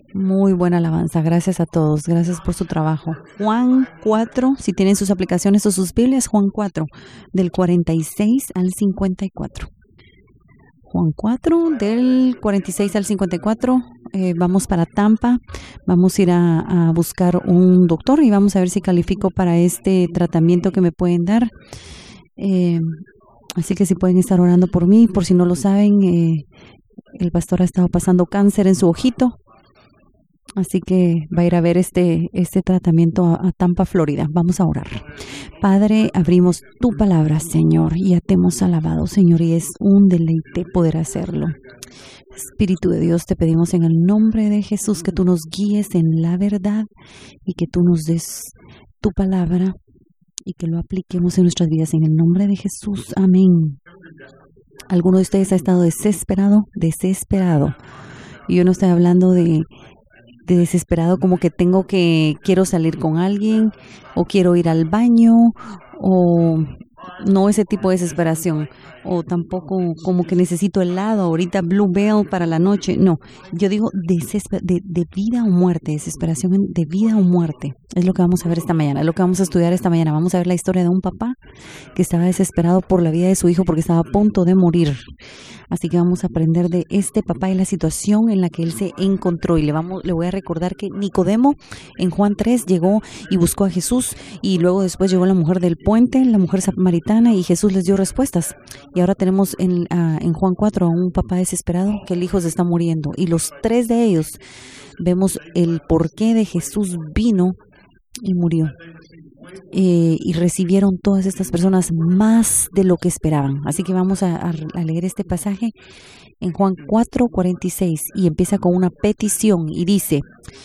Muy buena alabanza. Gracias a todos. Gracias por su trabajo. Juan 4, si tienen sus aplicaciones o sus Biblias, Juan 4, del 46 al 54. Juan 4, del 46 al 54. Vamos para Tampa. Vamos a ir a buscar un doctor y vamos a ver si califico para este tratamiento que me pueden dar. Así que si pueden estar orando por mí, por si no lo saben, el pastor ha estado pasando cáncer en su ojito. Así que va a ir a ver este tratamiento a Tampa, Florida. Vamos a orar. Padre, abrimos tu palabra, Señor, y ya te hemos alabado, Señor, y es un deleite poder hacerlo. Espíritu de Dios, te pedimos en el nombre de Jesús que tú nos guíes en la verdad y que tú nos des tu palabra y que lo apliquemos en nuestras vidas en el nombre de Jesús. Amén. ¿Alguno de ustedes ha estado desesperado? Y yo no estoy hablando de desesperado como que quiero salir con alguien o quiero ir al baño o no ese tipo de desesperación o tampoco como que necesito helado ahorita Bluebell para la noche. No, yo digo de vida o muerte, desesperación de vida o muerte. Es lo que vamos a ver esta mañana, es lo que vamos a estudiar esta mañana. Vamos a ver la historia de un papá que estaba desesperado por la vida de su hijo porque estaba a punto de morir. Así que vamos a aprender de este papá y la situación en la que él se encontró. Y le voy a recordar que Nicodemo en Juan 3 llegó y buscó a Jesús y luego después llegó la mujer del puente, la mujer samaritana, y Jesús les dio respuestas. Y ahora tenemos en Juan 4 a un papá desesperado que el hijo se está muriendo. Y los tres de ellos vemos el porqué de Jesús vino y murió. Y recibieron todas estas personas más de lo que esperaban. Así que vamos a leer este pasaje en Juan 4:46 y empieza con una petición y dice,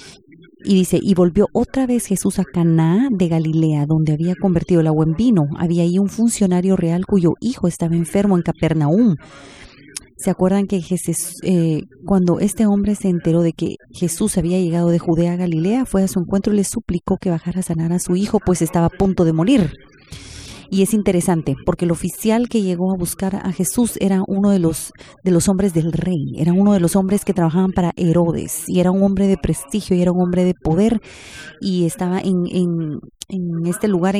y volvió otra vez Jesús a Caná de Galilea, donde había convertido el agua en vino. Había ahí un funcionario real cuyo hijo estaba enfermo en Capernaum. ¿Se acuerdan que cuando este hombre se enteró de que Jesús había llegado de Judea a Galilea, fue a su encuentro y le suplicó que bajara a sanar a su hijo, pues estaba a punto de morir? Y es interesante, porque el oficial que llegó a buscar a Jesús era uno de los hombres del rey, era uno de los hombres que trabajaban para Herodes, y era un hombre de prestigio, y era un hombre de poder, y estaba en este lugar,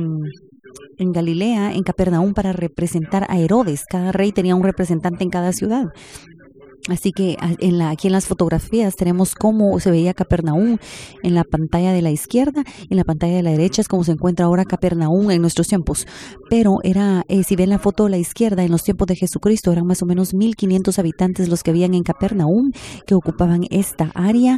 en Galilea, en Capernaum, para representar a Herodes. Cada rey tenía un representante en cada ciudad. Así que aquí en las fotografías tenemos cómo se veía Capernaum en la pantalla de la izquierda, en la pantalla de la derecha es como se encuentra ahora Capernaum en nuestros tiempos. Pero si ven la foto de la izquierda, en los tiempos de Jesucristo eran más o menos 1,500 habitantes los que habían en Capernaum, que ocupaban esta área.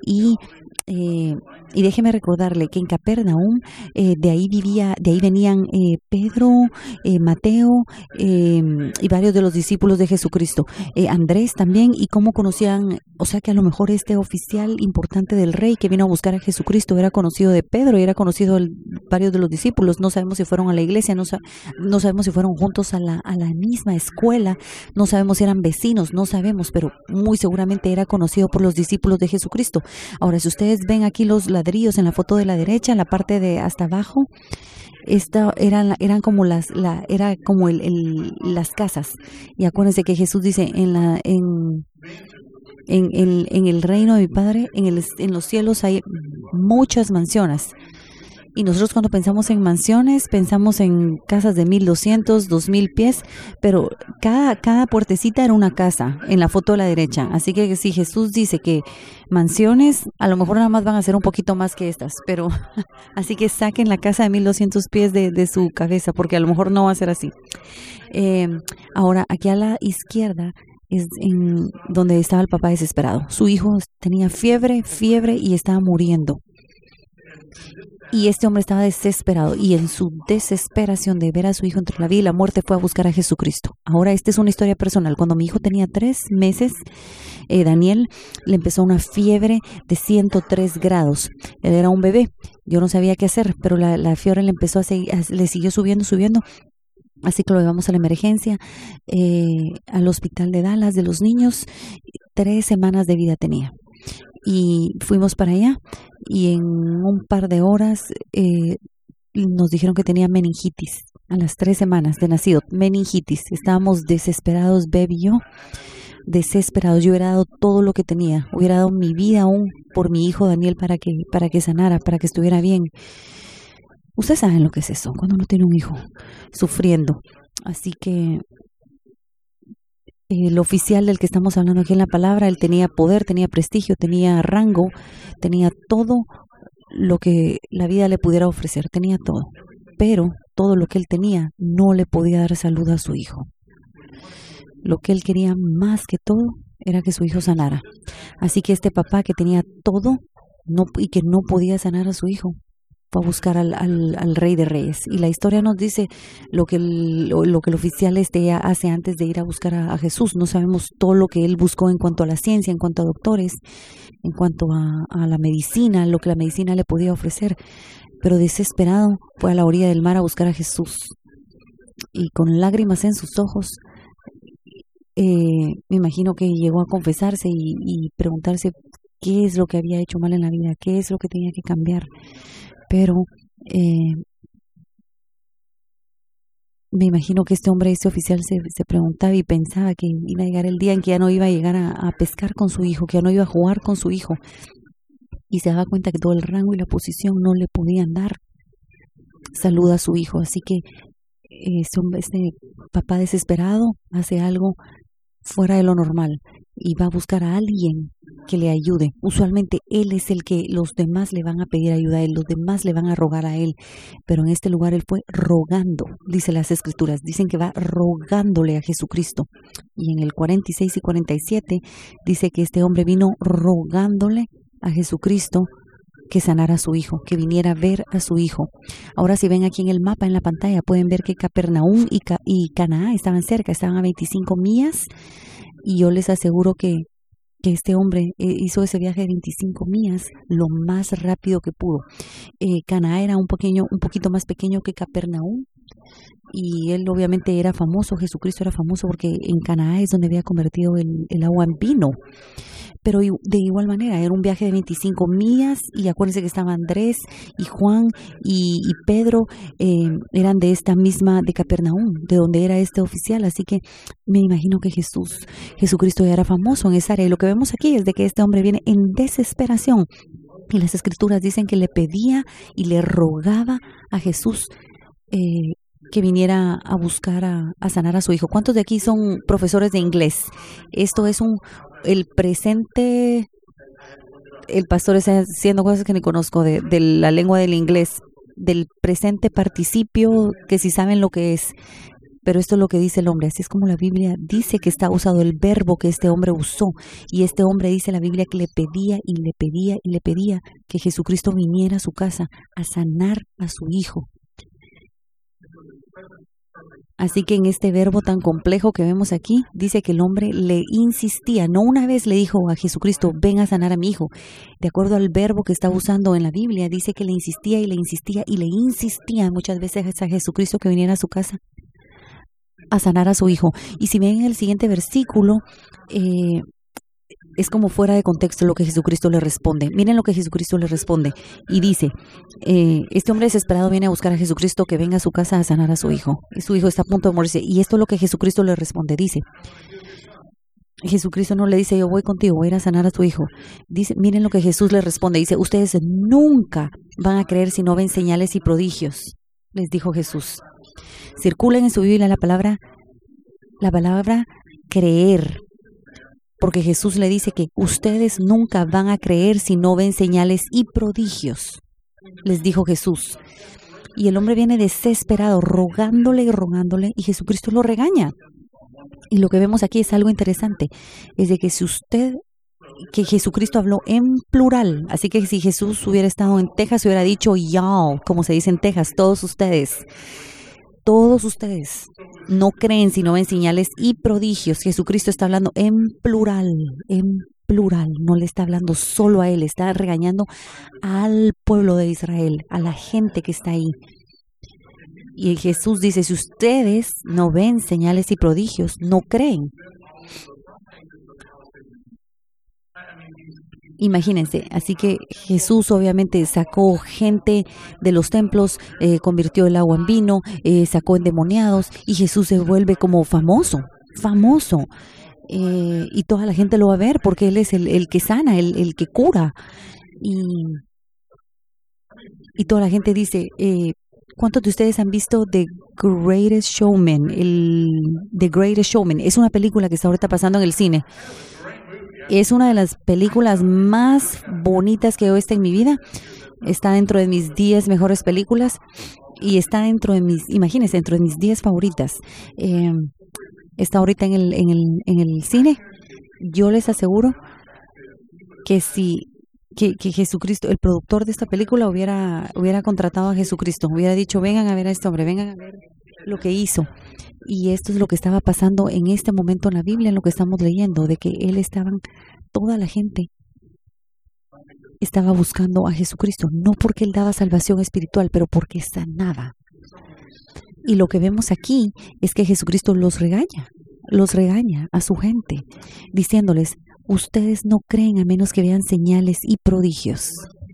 Y déjeme recordarle que en Capernaum de ahí venían Pedro, Mateo y varios de los discípulos de Jesucristo, Andrés también, y cómo conocían, o sea que a lo mejor este oficial importante del rey que vino a buscar a Jesucristo era conocido de Pedro y era conocido de varios de los discípulos. No sabemos si fueron a la iglesia, no sabemos si fueron juntos a la misma escuela, no sabemos si eran vecinos, no sabemos, pero muy seguramente era conocido por los discípulos de Jesucristo. Ahora, si ustedes ven aquí los ladrillos en la foto de la derecha, en la parte de hasta abajo, eran como las casas. Y acuérdense que Jesús dice en el reino de mi Padre, en los cielos hay muchas mansiones. Y nosotros cuando pensamos en mansiones, pensamos en casas de 1,200, 2,000 pies, pero cada puertecita era una casa en la foto de la derecha. Así que si Jesús dice que mansiones, a lo mejor nada más van a ser un poquito más que estas, pero así que saquen la casa de 1,200 pies de su cabeza, porque a lo mejor no va a ser así. Ahora, aquí a la izquierda es en donde estaba el papá desesperado. Su hijo tenía fiebre y estaba muriendo. Y este hombre estaba desesperado y en su desesperación de ver a su hijo entre la vida y la muerte fue a buscar a Jesucristo. Ahora, esta es una historia personal. Cuando mi hijo tenía 3 meses, Daniel, le empezó una fiebre de 103 grados. Él era un bebé. Yo no sabía qué hacer, pero la fiebre le empezó le siguió subiendo. Así que lo llevamos a la emergencia, al hospital de Dallas de los niños. 3 semanas de vida tenía. Y fuimos para allá y en un par de horas nos dijeron que tenía meningitis. a las 3 semanas de nacido, meningitis. Estábamos desesperados, Beb y yo, desesperados. Yo hubiera dado todo lo que tenía, hubiera dado mi vida aún por mi hijo Daniel para que sanara, para que estuviera bien. Ustedes saben lo que es eso, cuando uno tiene un hijo sufriendo. Así que el oficial del que estamos hablando aquí en la palabra, él tenía poder, tenía prestigio, tenía rango, tenía todo lo que la vida le pudiera ofrecer, tenía todo. Pero todo lo que él tenía no le podía dar salud a su hijo. Lo que él quería más que todo era que su hijo sanara. Así que este papá que tenía todo y que no podía sanar a su hijo, fue a buscar al Rey de Reyes. Y la historia nos dice lo que el oficial hace antes de ir a buscar a Jesús. No sabemos todo lo que él buscó en cuanto a la ciencia, en cuanto a doctores, en cuanto a la medicina, lo que la medicina le podía ofrecer. Pero desesperado fue a la orilla del mar a buscar a Jesús. Y con lágrimas en sus ojos, me imagino que llegó a confesarse y preguntarse qué es lo que había hecho mal en la vida, qué es lo que tenía que cambiar. Pero me imagino que este oficial se preguntaba y pensaba que iba a llegar el día en que ya no iba a llegar a pescar con su hijo, que ya no iba a jugar con su hijo. Y se daba cuenta que todo el rango y la posición no le podían dar salud a su hijo. Así que este papá desesperado hace algo fuera de lo normal y va a buscar a alguien que le ayude. Usualmente él es el que los demás le van a pedir ayuda a él, los demás le van a rogar a él, pero en este lugar él fue rogando, dice las escrituras, dicen que va rogándole a Jesucristo. Y en el 46 y 47 dice que este hombre vino rogándole a Jesucristo que sanara a su hijo, que viniera a ver a su hijo. Ahora si ven aquí en el mapa, en la pantalla, pueden ver que Capernaum y Canaá estaban cerca, estaban a 25 millas, y yo les aseguro que este hombre hizo ese viaje de 25 millas lo más rápido que pudo. Canaá era un poquito más pequeño que Capernaum, y él obviamente era famoso, Jesucristo era famoso porque en Canaá es donde había convertido el agua en vino. Pero de igual manera, era un viaje de 25 millas, y acuérdense que estaban Andrés y Juan y Pedro, eran de esta misma, de Capernaum, de donde era este oficial. Así que me imagino que Jesucristo ya era famoso en esa área. Y lo que vemos aquí es de que este hombre viene en desesperación. Y las escrituras dicen que le pedía y le rogaba a Jesús que viniera a buscar a sanar a su hijo. ¿Cuántos de aquí son profesores de inglés? Esto es el presente, el pastor está haciendo cosas que ni conozco de la lengua del inglés, del presente participio, que si saben lo que es. Pero esto es lo que dice el hombre, así es como la Biblia dice que está usado el verbo que este hombre usó. Y este hombre dice la Biblia que le pedía y le pedía y le pedía que Jesucristo viniera a su casa a sanar a su hijo. Así que en este verbo tan complejo que vemos aquí, dice que el hombre le insistía, no una vez le dijo a Jesucristo, ven a sanar a mi hijo. De acuerdo al verbo que está usando en la Biblia, dice que le insistía y le insistía y le insistía muchas veces a Jesucristo que viniera a su casa a sanar a su hijo. Y si ven el siguiente versículo, es como fuera de contexto lo que Jesucristo le responde. Miren lo que Jesucristo le responde. Y dice, este hombre desesperado viene a buscar a Jesucristo que venga a su casa a sanar a su hijo. Y su hijo está a punto de morirse. Y esto es lo que Jesucristo le responde. Dice, Jesucristo no le dice, yo voy contigo, voy a ir a sanar a tu hijo. Dice, miren lo que Jesús le responde. Dice, ustedes nunca van a creer si no ven señales y prodigios, les dijo Jesús. Circulen en su Biblia la palabra creer. Porque Jesús le dice que ustedes nunca van a creer si no ven señales y prodigios, les dijo Jesús. Y el hombre viene desesperado, rogándole y rogándole, y Jesucristo lo regaña. Y lo que vemos aquí es algo interesante, es de que que Jesucristo habló en plural. Así que si Jesús hubiera estado en Texas, hubiera dicho y'all, como se dice en Texas, todos ustedes no creen si no ven señales y prodigios. Jesucristo está hablando en plural, no le está hablando solo a él, está regañando al pueblo de Israel, a la gente que está ahí. Y Jesús dice, si ustedes no ven señales y prodigios, no creen. Imagínense, así que Jesús obviamente sacó gente de los templos, convirtió el agua en vino, sacó endemoniados y Jesús se vuelve como famoso, famoso. Y toda la gente lo va a ver porque Él es el que sana, el que cura. Y toda la gente dice, ¿cuántos de ustedes han visto The Greatest Showman? The Greatest Showman es una película que está ahorita pasando en el cine. Es una de las películas más bonitas que he visto en mi vida. Está dentro de mis 10 mejores películas y está dentro de imagínense, dentro de mis 10 favoritas. Está ahorita en el cine. Yo les aseguro que que Jesucristo, el productor de esta película, hubiera contratado a Jesucristo, hubiera dicho, vengan a ver a este hombre, vengan a ver lo que hizo. Y esto es lo que estaba pasando en este momento en la Biblia, en lo que estamos leyendo, de que toda la gente estaba buscando a Jesucristo, no porque Él daba salvación espiritual, pero porque sanaba. Y lo que vemos aquí es que Jesucristo los regaña a su gente, diciéndoles, ustedes no creen a menos que vean señales y prodigios.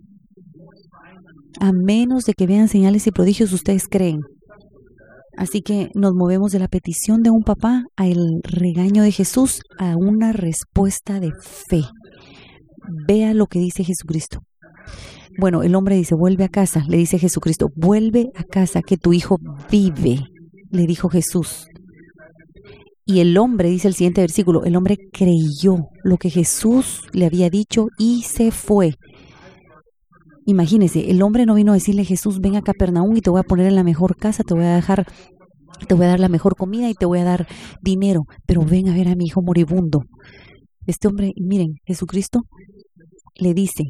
A menos de que vean señales y prodigios, ustedes creen. Así que nos movemos de la petición de un papá al regaño de Jesús a una respuesta de fe. Vea lo que dice Jesucristo. Bueno, el hombre dice, vuelve a casa, le dice Jesucristo, vuelve a casa que tu hijo vive, le dijo Jesús. Y el hombre, dice el siguiente versículo, el hombre creyó lo que Jesús le había dicho y se fue. Imagínese, el hombre no vino a decirle, Jesús, ven a Capernaum y te voy a poner en la mejor casa, te voy a dar la mejor comida y te voy a dar dinero, pero ven a ver a mi hijo moribundo. Este hombre, miren, Jesucristo le dice,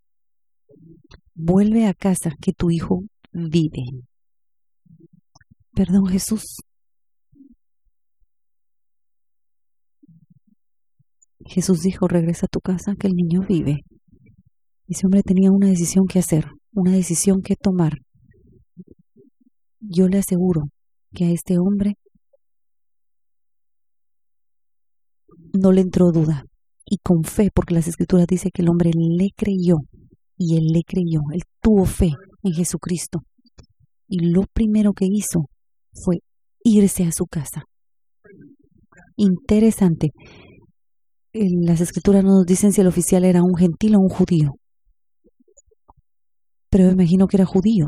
vuelve a casa que tu hijo vive. Perdón, Jesús. Jesús dijo, regresa a tu casa que el niño vive. Ese hombre tenía una decisión que hacer, una decisión que tomar. Yo le aseguro que a este hombre no le entró duda. Y con fe, porque las Escrituras dicen que el hombre le creyó. Y él le creyó, él tuvo fe en Jesucristo. Y lo primero que hizo fue irse a su casa. Interesante. Las Escrituras no nos dicen si el oficial era un gentil o un judío. Pero me imagino que era judío.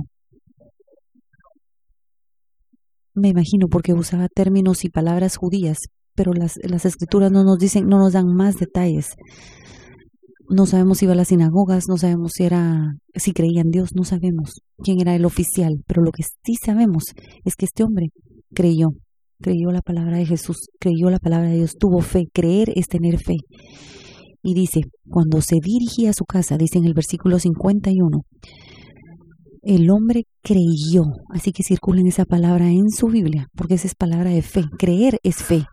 Me imagino porque usaba términos y palabras judías, pero las Escrituras no nos dicen, no nos dan más detalles. No sabemos si iba a las sinagogas, no sabemos si creía en Dios, no sabemos quién era el oficial, pero lo que sí sabemos es que este hombre creyó la palabra de Jesús, creyó la palabra de Dios, tuvo fe. Creer es tener fe. Y dice, cuando se dirigía a su casa, dice en el versículo 51, el hombre creyó. Así que circulen esa palabra en su Biblia, porque esa es palabra de fe. Creer es fe.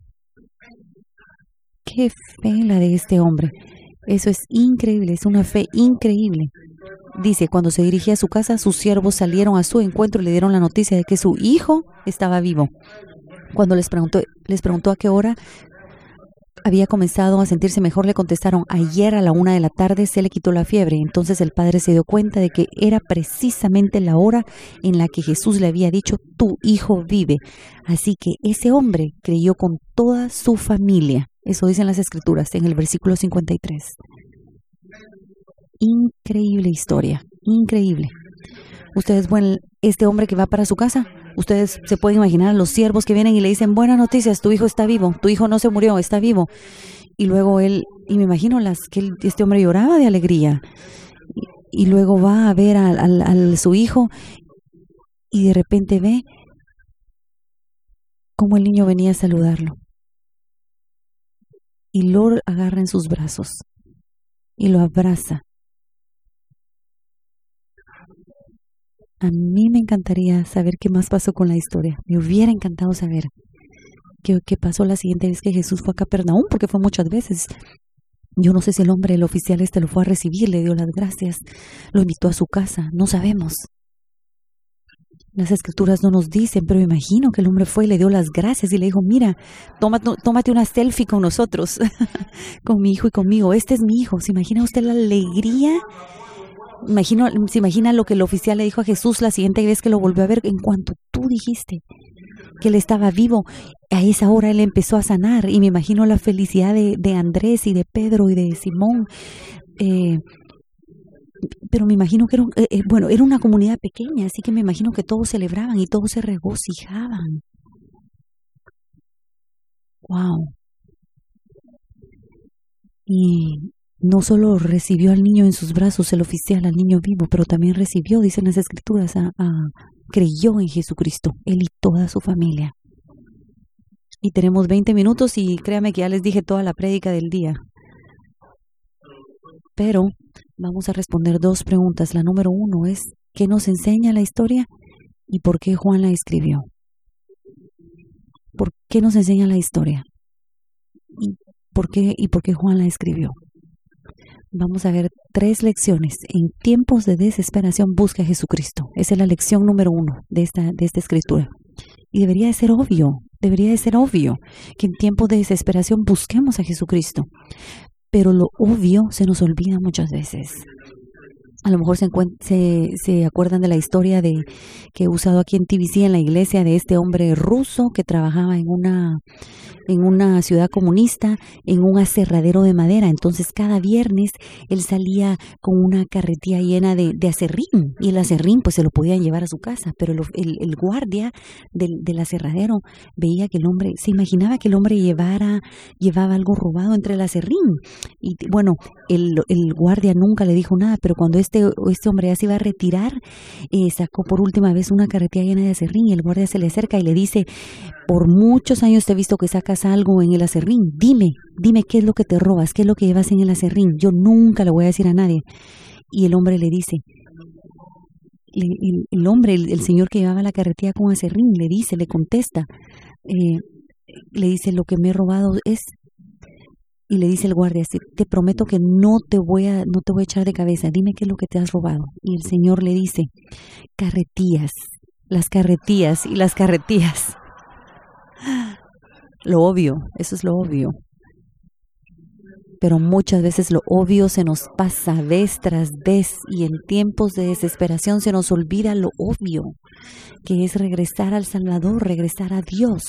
Qué fe la de este hombre. Eso es increíble, es una fe increíble. Dice, cuando se dirigía a su casa, sus siervos salieron a su encuentro y le dieron la noticia de que su hijo estaba vivo. Cuando les preguntó a qué hora había comenzado a sentirse mejor, le contestaron, ayer a la 1:00 p.m. se le quitó la fiebre. Entonces el padre se dio cuenta de que era precisamente la hora en la que Jesús le había dicho, tu hijo vive. Así que ese hombre creyó con toda su familia. Eso dicen las Escrituras en el versículo 53. Increíble historia, increíble. Ustedes, bueno, este hombre que va para su casa, ustedes se pueden imaginar a los siervos que vienen y le dicen, buenas noticias, tu hijo está vivo, tu hijo no se murió, está vivo. Y luego y me imagino este hombre lloraba de alegría. Y luego va a ver a su hijo y de repente ve cómo el niño venía a saludarlo. Y lo agarra en sus brazos y lo abraza. A mí me encantaría saber qué más pasó con la historia. Me hubiera encantado saber qué pasó la siguiente vez que Jesús fue a Capernaum, porque fue muchas veces. Yo no sé si el oficial lo fue a recibir, le dio las gracias, lo invitó a su casa, no sabemos. Las escrituras no nos dicen, pero imagino que el hombre fue y le dio las gracias y le dijo, mira, tómate una selfie con nosotros, con mi hijo y conmigo. Este es mi hijo. ¿Se imagina usted la alegría? Se imagina lo que el oficial le dijo a Jesús la siguiente vez que lo volvió a ver. En cuanto tú dijiste que él estaba vivo, a esa hora él empezó a sanar. Y me imagino la felicidad de Andrés y de Pedro y de Simón. Pero me imagino que era una comunidad pequeña, así que me imagino que todos celebraban y todos se regocijaban. ¡Wow! Y no solo recibió al niño en sus brazos, el oficial, al niño vivo, pero también recibió, dicen las escrituras, creyó en Jesucristo, él y toda su familia. Y tenemos 20 minutos y créame que ya les dije toda la prédica del día. Pero vamos a responder 2 preguntas. La número 1 es, ¿qué nos enseña la historia y por qué Juan la escribió? ¿Por qué nos enseña la historia? ¿Y por qué Juan la escribió? Vamos a ver 3 lecciones. En tiempos de desesperación busca a Jesucristo. Esa es la lección número 1 de esta escritura. Y debería de ser obvio que en tiempos de desesperación busquemos a Jesucristo. Pero lo obvio se nos olvida muchas veces. A lo mejor se acuerdan de la historia que he usado aquí en TVC en la iglesia de este hombre ruso que trabajaba en una ciudad comunista, en un aserradero de madera. Entonces cada viernes él salía con una carretilla llena de aserrín, y el aserrín pues se lo podían llevar a su casa, pero el guardia del aserradero veía que el hombre, se imaginaba que el hombre llevaba algo robado entre el aserrín. Y bueno, el guardia nunca le dijo nada, pero cuando este hombre ya se iba a retirar, sacó por última vez una carretilla llena de aserrín, y el guardia se le acerca y le dice, por muchos años te he visto que sacas algo en el aserrín, dime qué es lo que te robas, qué es lo que llevas en el aserrín, yo nunca le voy a decir a nadie. Y el hombre le dice, el señor que llevaba la carretilla con aserrín, le contesta, le dice, lo que me he robado es, y le dice el guardia, te prometo que no te voy a echar de cabeza, dime qué es lo que te has robado. Y el señor le dice, carretillas, las carretillas y las carretillas. Lo obvio, eso es lo obvio. Pero muchas veces lo obvio se nos pasa vez tras vez, y en tiempos de desesperación se nos olvida lo obvio, que es regresar al Salvador, regresar a Dios.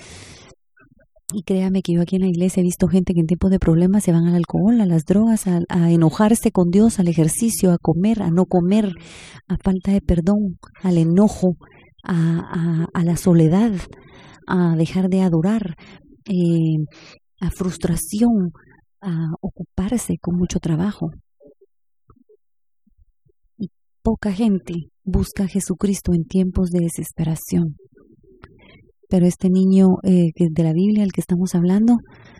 Y créame que yo aquí en la iglesia he visto gente que en tiempos de problemas se van al alcohol, a las drogas, a enojarse con Dios, al ejercicio, a comer, a no comer, a falta de perdón, al enojo, a la soledad, a dejar de adorar, a frustración, a ocuparse con mucho trabajo. Y poca gente busca a Jesucristo en tiempos de desesperación. Pero este niño de la Biblia, el que estamos hablando,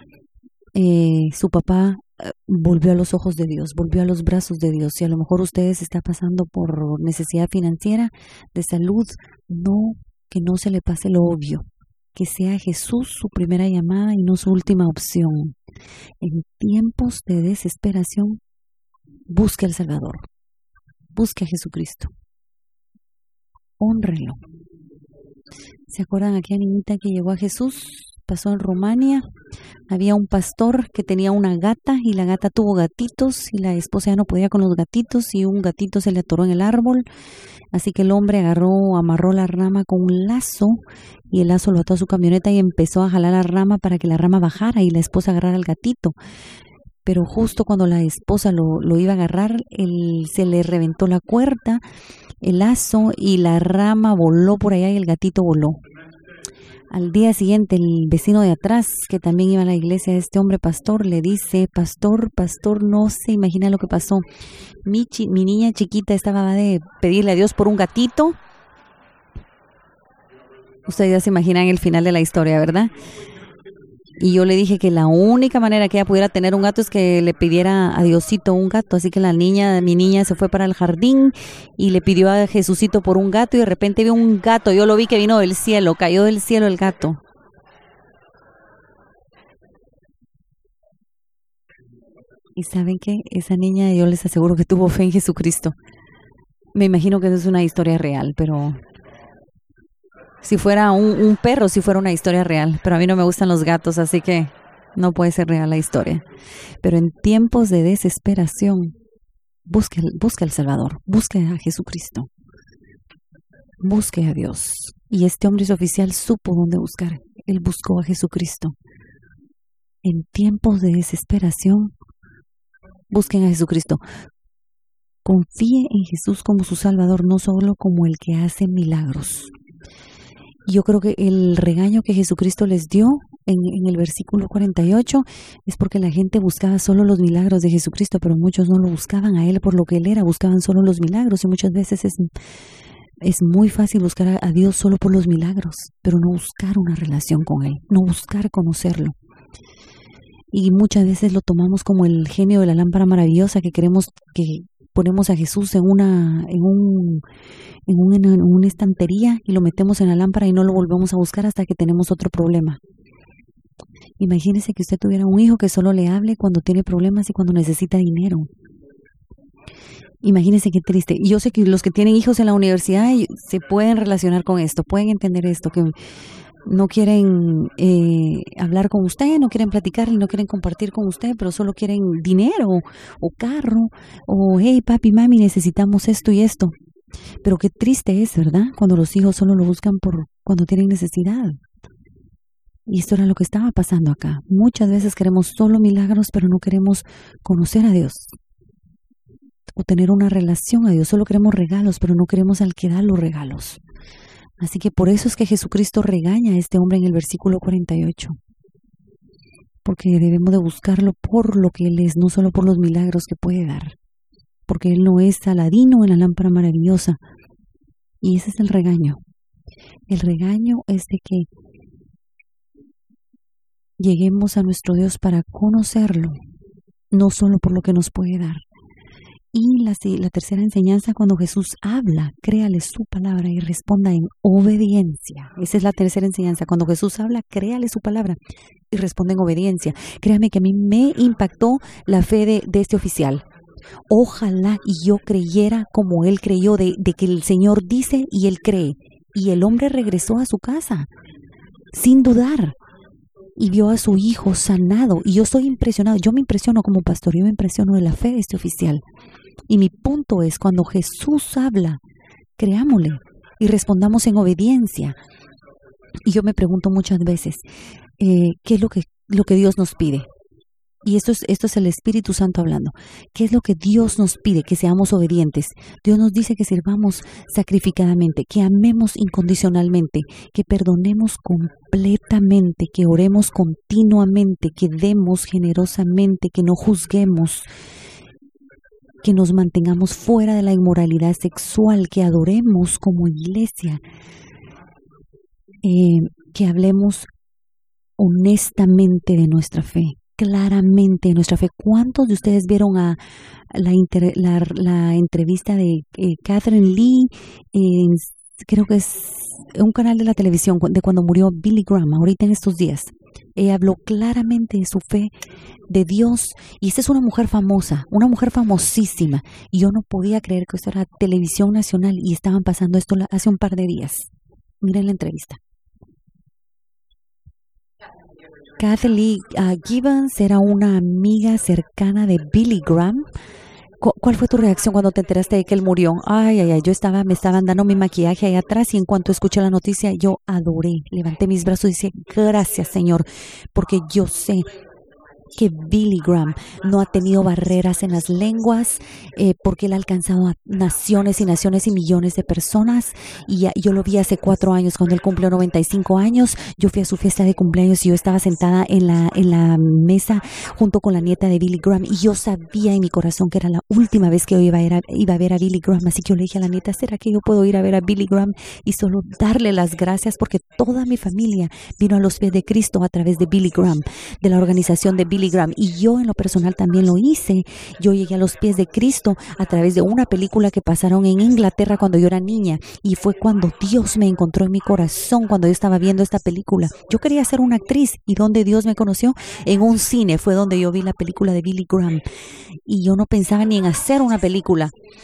su papá volvió a los ojos de Dios, volvió a los brazos de Dios. Y a lo mejor ustedes están pasando por necesidad financiera, de salud, que no se le pase lo obvio, que sea Jesús su primera llamada y no su última opción. En tiempos de desesperación, busque al Salvador, busque a Jesucristo, hónrelo. ¿Se acuerdan aquella niñita que llegó a Jesús? Pasó en Rumania. Había un pastor que tenía una gata y la gata tuvo gatitos y la esposa ya no podía con los gatitos y un gatito se le atoró en el árbol. Así que el hombre amarró la rama con un lazo y el lazo lo ató a su camioneta y empezó a jalar la rama para que la rama bajara y la esposa agarrara al gatito. Pero justo cuando la esposa lo iba a agarrar, se le reventó la cuerda, el lazo, y la rama voló por allá y el gatito voló. Al día siguiente, el vecino de atrás, que también iba a la iglesia de este hombre pastor, le dice, pastor, no se imagina lo que pasó. Mi niña chiquita estaba de pedirle a Dios por un gatito. Ustedes ya se imaginan el final de la historia, ¿verdad? Y yo le dije que la única manera que ella pudiera tener un gato es que le pidiera a Diosito un gato. Así que mi niña se fue para el jardín y le pidió a Jesucito por un gato y de repente vio un gato. Yo lo vi que vino del cielo, cayó del cielo el gato. Y ¿saben qué? Esa niña, yo les aseguro que tuvo fe en Jesucristo. Me imagino que eso es una historia real, pero Si fuera un perro, si fuera una historia real. Pero a mí no me gustan los gatos, así que no puede ser real la historia. Pero en tiempos de desesperación, busque al Salvador, busque a Jesucristo, busque a Dios. Y este hombre oficial supo dónde buscar. Él buscó a Jesucristo. En tiempos de desesperación, busquen a Jesucristo. Confíe en Jesús como su Salvador, no solo como el que hace milagros. Yo creo que el regaño que Jesucristo les dio en el versículo 48 es porque la gente buscaba solo los milagros de Jesucristo, pero muchos no lo buscaban a Él por lo que Él era, buscaban solo los milagros. Y muchas veces es muy fácil buscar a Dios solo por los milagros, pero no buscar una relación con Él, no buscar conocerlo. Y muchas veces lo tomamos como el genio de la lámpara maravillosa, que ponemos a Jesús en una estantería y lo metemos en la lámpara y no lo volvemos a buscar hasta que tenemos otro problema. Imagínese que usted tuviera un hijo que solo le hable cuando tiene problemas y cuando necesita dinero. Imagínese qué triste. Y yo sé que los que tienen hijos en la universidad se pueden relacionar con esto, pueden entender esto, que no quieren hablar con usted, no quieren platicar, no quieren compartir con usted, pero solo quieren dinero o carro o hey papi, mami, necesitamos esto y esto. Pero qué triste es, ¿verdad? Cuando los hijos solo lo buscan cuando tienen necesidad. Y esto era lo que estaba pasando acá. Muchas veces queremos solo milagros, pero no queremos conocer a Dios o tener una relación a Dios. Solo queremos regalos, pero no queremos al que da los regalos. Así que por eso es que Jesucristo regaña a este hombre en el versículo 48. Porque debemos de buscarlo por lo que Él es, no solo por los milagros que puede dar. Porque Él no es Aladino en la lámpara maravillosa. Y ese es el regaño. El regaño es de que lleguemos a nuestro Dios para conocerlo, no solo por lo que nos puede dar. Y la tercera enseñanza, cuando Jesús habla, créale su palabra y responda en obediencia. Esa es la tercera enseñanza. Cuando Jesús habla, créale su palabra y responda en obediencia. Créame que a mí me impactó la fe de este oficial. Ojalá y yo creyera como él creyó, de que el Señor dice y él cree. Y el hombre regresó a su casa sin dudar y vio a su hijo sanado. Y yo estoy impresionado, yo me impresiono como pastor, yo me impresiono de la fe de este oficial. Y mi punto es, cuando Jesús habla, creámosle y respondamos en obediencia. Y yo me pregunto muchas veces, ¿qué es lo que Dios nos pide? Y esto es el Espíritu Santo hablando. ¿Qué es lo que Dios nos pide? Que seamos obedientes. Dios nos dice que sirvamos sacrificadamente, que amemos incondicionalmente, que perdonemos completamente, que oremos continuamente, que demos generosamente, que no juzguemos, que nos mantengamos fuera de la inmoralidad sexual, que adoremos como iglesia, que hablemos honestamente de nuestra fe, claramente de nuestra fe. ¿Cuántos de ustedes vieron a la entrevista de Catherine Lee? Creo que es un canal de la televisión de cuando murió Billy Graham, ahorita en estos días. Ella habló claramente de su fe, de Dios, y esta es una mujer famosa, una mujer famosísima, y yo no podía creer que esto era televisión nacional y estaban pasando esto hace un par de días. Miren la entrevista. Kathy Lee Gibbons era una amiga cercana de Billy Graham. ¿Cuál fue tu reacción cuando te enteraste de que él murió? Ay, me estaban dando mi maquillaje ahí atrás y en cuanto escuché la noticia, yo adoré, levanté mis brazos y dije, gracias Señor, porque yo sé que Billy Graham no ha tenido barreras en las lenguas, porque él ha alcanzado a naciones y naciones y millones de personas. Y yo lo vi hace 4 años cuando él cumplió 95 años. Yo fui a su fiesta de cumpleaños y yo estaba sentada en la mesa junto con la nieta de Billy Graham, y yo sabía en mi corazón que era la última vez que yo iba a ver a Billy Graham. Así que yo le dije a la nieta, ¿será que yo puedo ir a ver a Billy Graham y solo darle las gracias? Porque toda mi familia vino a los pies de Cristo a través de Billy Graham, de la organización de Billy Graham, y yo en lo personal también lo hice. Yo llegué a los pies de Cristo a través de una película que pasaron en Inglaterra cuando yo era niña, y fue cuando Dios me encontró en mi corazón cuando yo estaba viendo esta película. Yo quería ser una actriz, y donde Dios me conoció, en un cine, fue donde yo vi la película de Billy Graham, y yo no pensaba ni en hacer una película.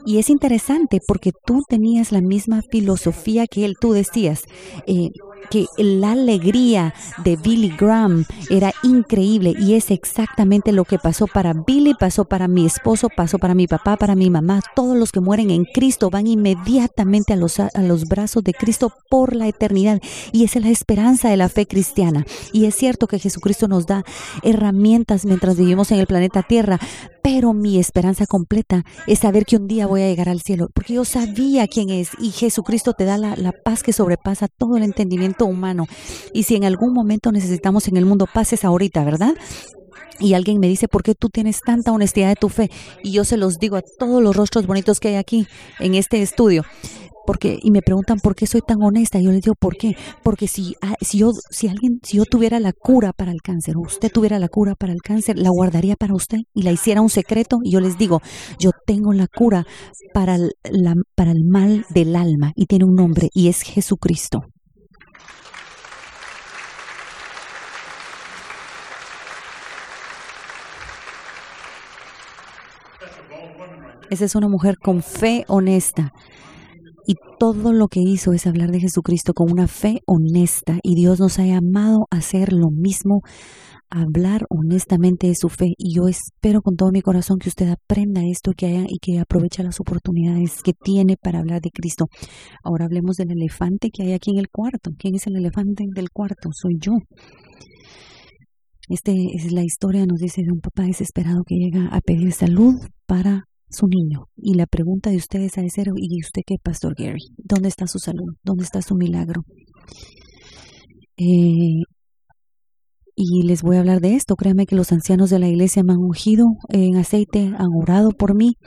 Y es interesante porque tú tenías la misma filosofía que él. Tú decías que la alegría de Billy Graham era increíble, y es exactamente lo que pasó para Billy, pasó para mi esposo, pasó para mi papá, para mi mamá. Todos los que mueren en Cristo van inmediatamente a los brazos de Cristo por la eternidad, y esa es la esperanza de la fe cristiana. Y es cierto que Jesucristo nos da herramientas mientras vivimos en el planeta Tierra, pero mi esperanza completa es saber que un día voy a llegar al cielo, porque yo sabía quién es, y Jesucristo te da la paz que sobrepasa todo el entendimiento humano. Y si en algún momento necesitamos en el mundo paz, es ahorita, ¿verdad? Y alguien me dice, ¿por qué tú tienes tanta honestidad de tu fe? Y yo se los digo a todos los rostros bonitos que hay aquí en este estudio. Y me preguntan por qué soy tan honesta. Y yo les digo, ¿por qué? Porque si yo tuviera la cura para el cáncer, o usted tuviera la cura para el cáncer, la guardaría para usted y la hiciera un secreto. Y yo les digo, yo tengo la cura para el mal del alma, y tiene un nombre, y es Jesucristo. Esa es una mujer con fe honesta. Y todo lo que hizo es hablar de Jesucristo con una fe honesta. Y Dios nos ha llamado a hacer lo mismo, a hablar honestamente de su fe. Y yo espero con todo mi corazón que usted aprenda esto y que aproveche las oportunidades que tiene para hablar de Cristo. Ahora hablemos del elefante que hay aquí en el cuarto. ¿Quién es el elefante del cuarto? Soy yo. Es la historia, nos dice, de un papá desesperado que llega a pedir salud para su niño. Y la pregunta de ustedes ha de ser, ¿y usted qué, Pastor Gary? ¿Dónde está su salud? ¿Dónde está su milagro? Y les voy a hablar de esto. Créanme que los ancianos de la iglesia me han ungido en aceite, han orado por mí.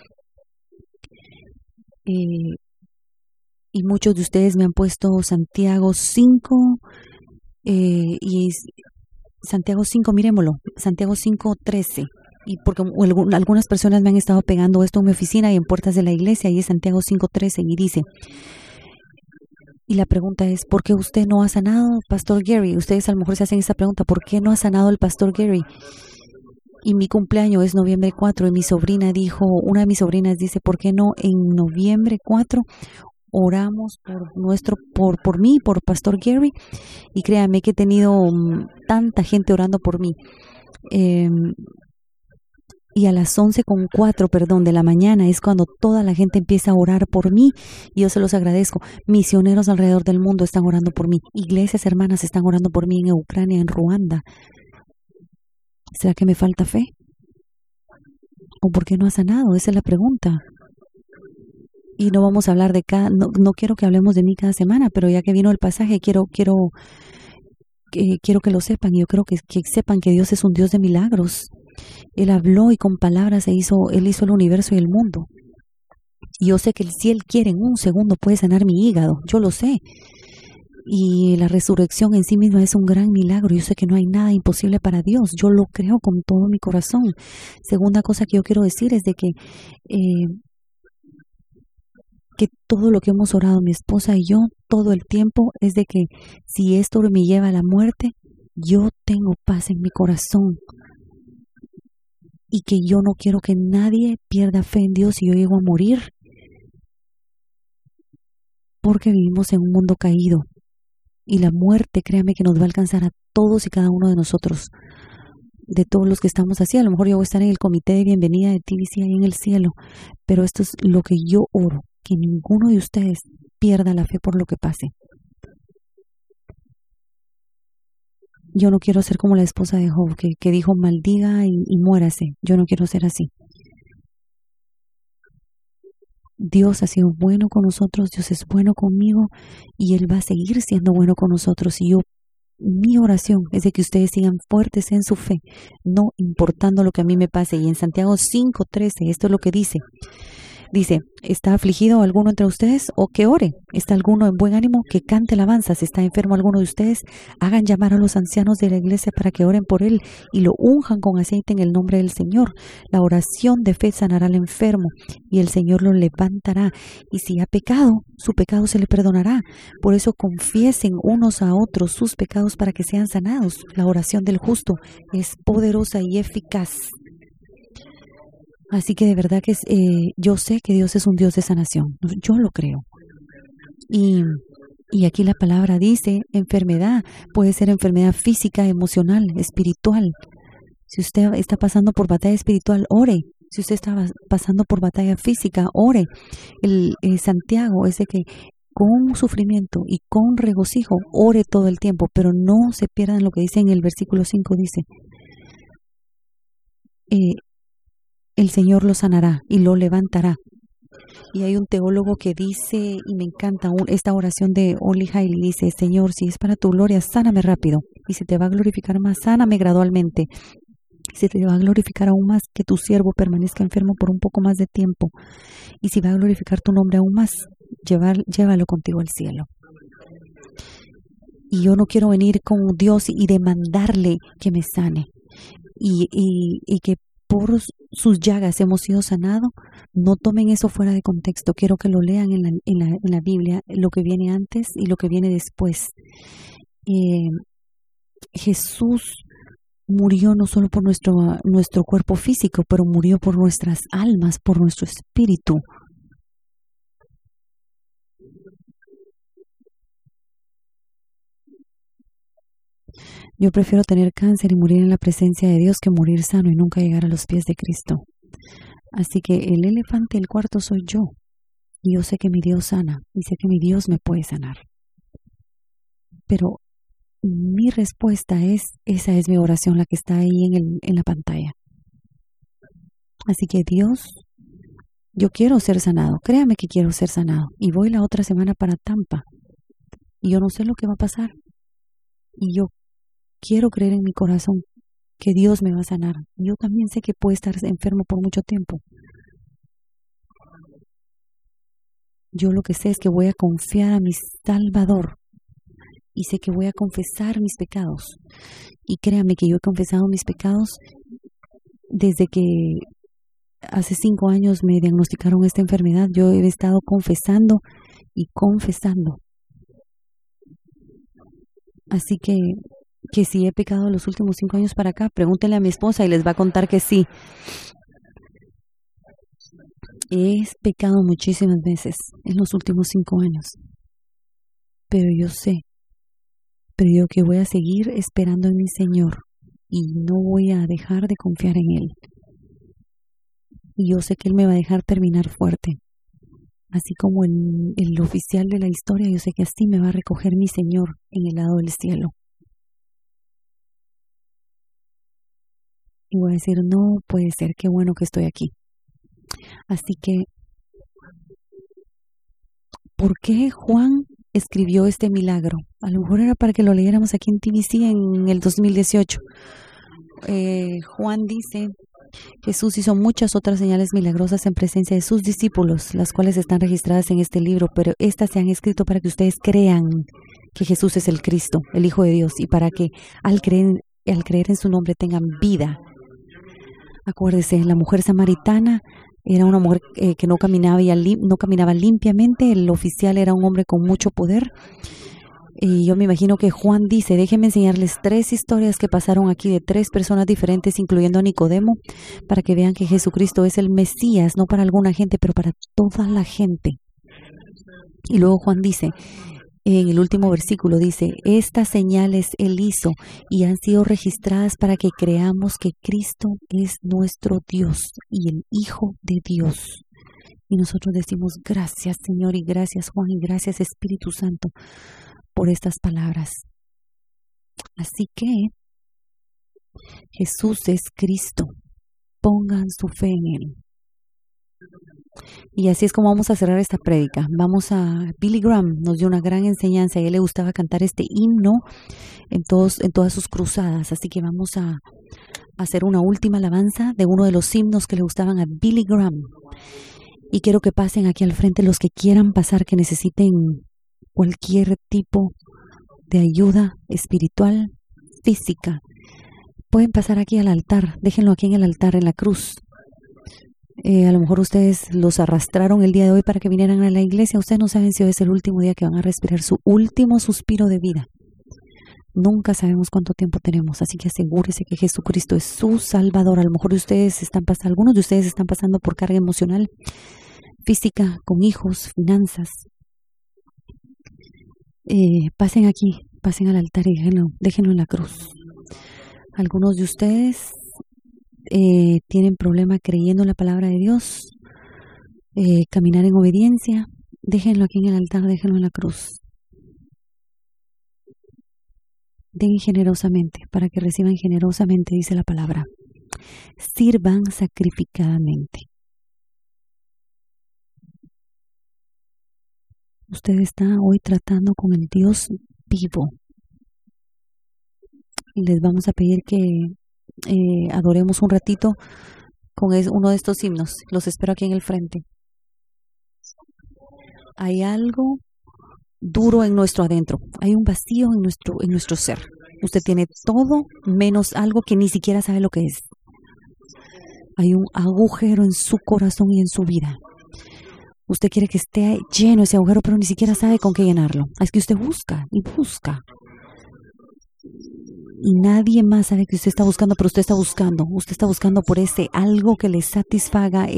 Y muchos de ustedes me han puesto Santiago 5, y Santiago 5, miremoslo, Santiago 5:13. Y porque algunas personas me han estado pegando esto en mi oficina y en puertas de la iglesia, y es Santiago 5:13, y dice, y la pregunta es, ¿por qué usted no ha sanado, Pastor Gary? Ustedes a lo mejor se hacen esa pregunta, ¿por qué no ha sanado el Pastor Gary? Y mi cumpleaños es noviembre 4, y mi sobrina dijo, una de mis sobrinas dice, ¿por qué no en noviembre 4 oramos por mí, por Pastor Gary? Y créanme que he tenido tanta gente orando por mí. Y a las 11:04, de la mañana es cuando toda la gente empieza a orar por mí, y yo se los agradezco. Misioneros alrededor del mundo están orando por mí. Iglesias hermanas están orando por mí en Ucrania, en Ruanda. ¿Será que me falta fe? ¿O por qué no ha sanado? Esa es la pregunta. Y no vamos a hablar de no quiero que hablemos de mí cada semana, pero ya que vino el pasaje, quiero que lo sepan. Y yo creo que sepan que Dios es un Dios de milagros. Él habló, y con palabras Él hizo el universo y el mundo. Y yo sé que si Él quiere, en un segundo puede sanar mi hígado. Yo lo sé. Y la resurrección en sí misma es un gran milagro. Yo sé que no hay nada imposible para Dios. Yo lo creo con todo mi corazón. Segunda cosa que yo quiero decir es de que todo lo que hemos orado mi esposa y yo todo el tiempo es de que si esto me lleva a la muerte, yo tengo paz en mi corazón. Y que yo no quiero que nadie pierda fe en Dios si yo llego a morir, porque vivimos en un mundo caído, y la muerte, créame, que nos va a alcanzar a todos y cada uno de nosotros, de todos los que estamos así. A lo mejor yo voy a estar en el comité de bienvenida de TBC ahí en el cielo, pero esto es lo que yo oro, que ninguno de ustedes pierda la fe por lo que pase. Yo no quiero ser como la esposa de Job, que dijo maldiga y muérase. Yo no quiero ser así. Dios ha sido bueno con nosotros, Dios es bueno conmigo, y Él va a seguir siendo bueno con nosotros. Y mi oración es de que ustedes sigan fuertes en su fe, no importando lo que a mí me pase. Y en Santiago 5:13, esto es lo que dice. Dice, ¿está afligido alguno entre ustedes? O que ore. ¿Está alguno en buen ánimo? Que cante alabanzas. ¿Está enfermo alguno de ustedes? Hagan llamar a los ancianos de la iglesia para que oren por él y lo unjan con aceite en el nombre del Señor. La oración de fe sanará al enfermo y el Señor lo levantará. Y si ha pecado, su pecado se le perdonará. Por eso confiesen unos a otros sus pecados para que sean sanados. La oración del justo es poderosa y eficaz. Así que de verdad que yo sé que Dios es un Dios de sanación. Yo lo creo. Y aquí la palabra dice enfermedad. Puede ser enfermedad física, emocional, espiritual. Si usted está pasando por batalla espiritual, ore. Si usted está pasando por batalla física, ore. El Santiago es de que con sufrimiento y con regocijo, ore todo el tiempo, pero no se pierdan lo que dice en el versículo 5, dice, el Señor lo sanará y lo levantará. Y hay un teólogo que dice, y me encanta esta oración de Oli Hailey, dice, Señor, si es para tu gloria, sáname rápido. Y si te va a glorificar más, sáname gradualmente. Y si te va a glorificar aún más, que tu siervo permanezca enfermo por un poco más de tiempo. Y si va a glorificar tu nombre aún más, llévalo contigo al cielo. Y yo no quiero venir con Dios y demandarle que me sane. Y que por sus llagas hemos sido sanados. No tomen eso fuera de contexto. Quiero que lo lean en la Biblia, lo que viene antes y lo que viene después. Jesús murió no solo por nuestro cuerpo físico, pero murió por nuestras almas, por nuestro espíritu. Yo prefiero tener cáncer y morir en la presencia de Dios que morir sano y nunca llegar a los pies de Cristo. Así que el elefante del cuarto soy yo. Y yo sé que mi Dios sana y sé que mi Dios me puede sanar. Pero mi respuesta esa es mi oración, la que está ahí en la pantalla. Así que Dios, yo quiero ser sanado. Créame que quiero ser sanado. Y voy la otra semana para Tampa. Y yo no sé lo que va a pasar. Y yo quiero creer en mi corazón que Dios me va a sanar. Yo también sé que puedo estar enfermo por mucho tiempo. Yo lo que sé es que voy a confiar a mi Salvador. Y sé que voy a confesar mis pecados. Y créame que yo he confesado mis pecados desde que hace 5 años me diagnosticaron esta enfermedad. Yo he estado confesando y confesando. Así que si he pecado los últimos 5 años para acá, pregúntenle a mi esposa y les va a contar que sí. He pecado muchísimas veces en los últimos 5 años. Pero yo sé, yo que voy a seguir esperando en mi Señor y no voy a dejar de confiar en Él. Y yo sé que Él me va a dejar terminar fuerte. Así como el oficial de la historia, yo sé que así me va a recoger mi Señor en el lado del cielo. Y voy a decir, no puede ser, qué bueno que estoy aquí. Así que, ¿por qué Juan escribió este milagro? A lo mejor era para que lo leyéramos aquí en TVC en el 2018. Juan dice, Jesús hizo muchas otras señales milagrosas en presencia de sus discípulos, las cuales están registradas en este libro, pero estas se han escrito para que ustedes crean que Jesús es el Cristo, el Hijo de Dios, y para que al creer en su nombre tengan vida. Acuérdese, la mujer samaritana era una mujer que no caminaba limpiamente. El oficial era un hombre con mucho poder. Y yo me imagino que Juan dice, déjenme enseñarles 3 historias que pasaron aquí de 3 personas diferentes, incluyendo a Nicodemo, para que vean que Jesucristo es el Mesías, no para alguna gente, pero para toda la gente. Y luego Juan dice, en el último versículo dice, estas señales Él hizo y han sido registradas para que creamos que Cristo es nuestro Dios y el Hijo de Dios. Y nosotros decimos, gracias Señor, y gracias Juan, y gracias Espíritu Santo por estas palabras. Así que Jesús es Cristo. Pongan su fe en Él. Y así es como vamos a cerrar esta prédica. Billy Graham nos dio una gran enseñanza y a él le gustaba cantar este himno en todas sus cruzadas. Así que vamos a hacer una última alabanza de uno de los himnos que le gustaban a Billy Graham. Y quiero que pasen aquí al frente los que quieran pasar, que necesiten cualquier tipo de ayuda espiritual, física. Pueden pasar aquí al altar. Déjenlo aquí en el altar, en la cruz. A lo mejor ustedes los arrastraron el día de hoy para que vinieran a la iglesia. Ustedes no saben si hoy es el último día que van a respirar su último suspiro de vida. Nunca sabemos cuánto tiempo tenemos, así que asegúrese que Jesucristo es su Salvador. A lo mejor algunos de ustedes están pasando por carga emocional, física, con hijos, finanzas. Pasen aquí, pasen al altar y déjenlo en la cruz. Algunos de ustedes tienen problema creyendo en la palabra de Dios, caminar en obediencia. Déjenlo aquí en el altar, déjenlo en la cruz. Den generosamente, para que reciban generosamente, dice la palabra. Sirvan sacrificadamente. Usted está hoy tratando con el Dios vivo. Y les vamos a pedir que adoremos un ratito con uno de estos himnos. Los espero aquí en el frente. Hay algo duro en nuestro adentro. Hay un vacío en nuestro ser. Usted tiene todo menos algo que ni siquiera sabe lo que es. Hay un agujero en su corazón y en su vida. Usted quiere que esté lleno ese agujero, pero ni siquiera sabe con qué llenarlo. Es que usted busca y busca. Y nadie más sabe que usted está buscando, pero usted está buscando. Usted está buscando por ese algo que le satisfaga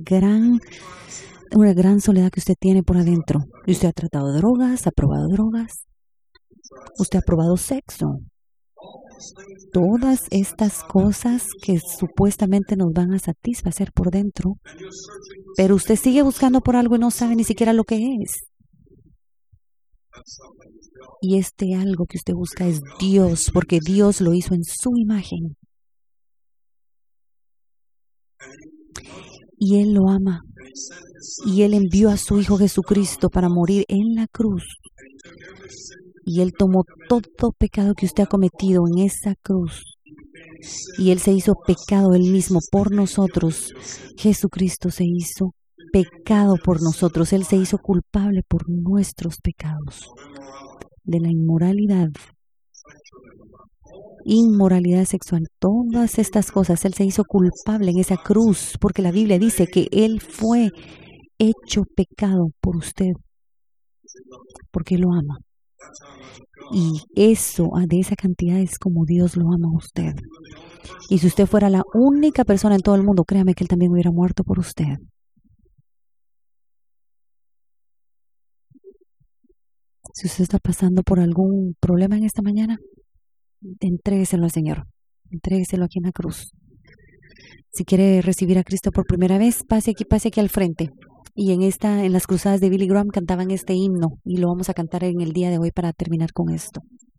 una gran soledad que usted tiene por adentro. Y usted ha tratado drogas, ha probado drogas. Usted ha probado sexo. Todas estas cosas que supuestamente nos van a satisfacer por dentro, pero usted sigue buscando por algo y no sabe ni siquiera lo que es. Y este algo que usted busca es Dios, porque Dios lo hizo en su imagen. Y Él lo ama. Y Él envió a su Hijo Jesucristo para morir en la cruz. Y Él tomó todo pecado que usted ha cometido en esa cruz. Y Él se hizo pecado Él mismo por nosotros. Jesucristo se hizo pecado por nosotros. Él se hizo culpable por nuestros pecados. De la inmoralidad sexual, todas estas cosas. Él se hizo culpable en esa cruz, porque la Biblia dice que Él fue hecho pecado por usted, porque lo ama. Y eso, de esa cantidad, es como Dios lo ama a usted. Y si usted fuera la única persona en todo el mundo, créame que Él también hubiera muerto por usted. Si usted está pasando por algún problema en esta mañana, entrégueselo al Señor. Entrégueselo aquí en la cruz. Si quiere recibir a Cristo por primera vez, pase aquí al frente. Y en las cruzadas de Billy Graham cantaban este himno y lo vamos a cantar en el día de hoy para terminar con esto.